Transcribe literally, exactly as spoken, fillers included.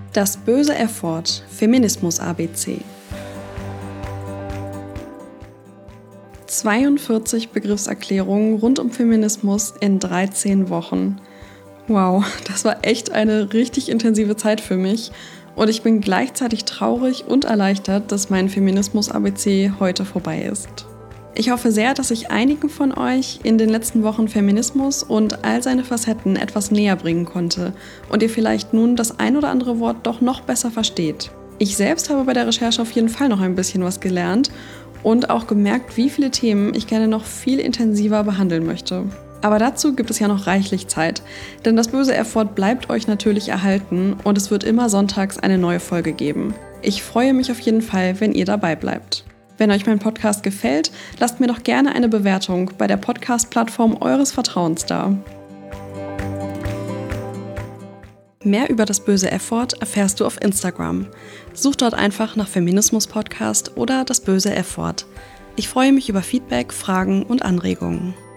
Das böse F-Wort, Feminismus-A B C. zweiundvierzig Begriffserklärungen rund um Feminismus in dreizehn Wochen. Wow, das war echt eine richtig intensive Zeit für mich und ich bin gleichzeitig traurig und erleichtert, dass mein Feminismus-A B C heute vorbei ist. Ich hoffe sehr, dass ich einigen von euch in den letzten Wochen Feminismus und all seine Facetten etwas näher bringen konnte und ihr vielleicht nun das ein oder andere Wort doch noch besser versteht. Ich selbst habe bei der Recherche auf jeden Fall noch ein bisschen was gelernt und auch gemerkt, wie viele Themen ich gerne noch viel intensiver behandeln möchte. Aber dazu gibt es ja noch reichlich Zeit, denn das böse F-Wort bleibt euch natürlich erhalten und es wird immer sonntags eine neue Folge geben. Ich freue mich auf jeden Fall, wenn ihr dabei bleibt. Wenn euch mein Podcast gefällt, lasst mir doch gerne eine Bewertung bei der Podcast-Plattform eures Vertrauens da. Mehr über das böse F-Wort erfährst du auf Instagram. Such dort einfach nach Feminismus-Podcast oder das böse F-Wort. Ich freue mich über Feedback, Fragen und Anregungen.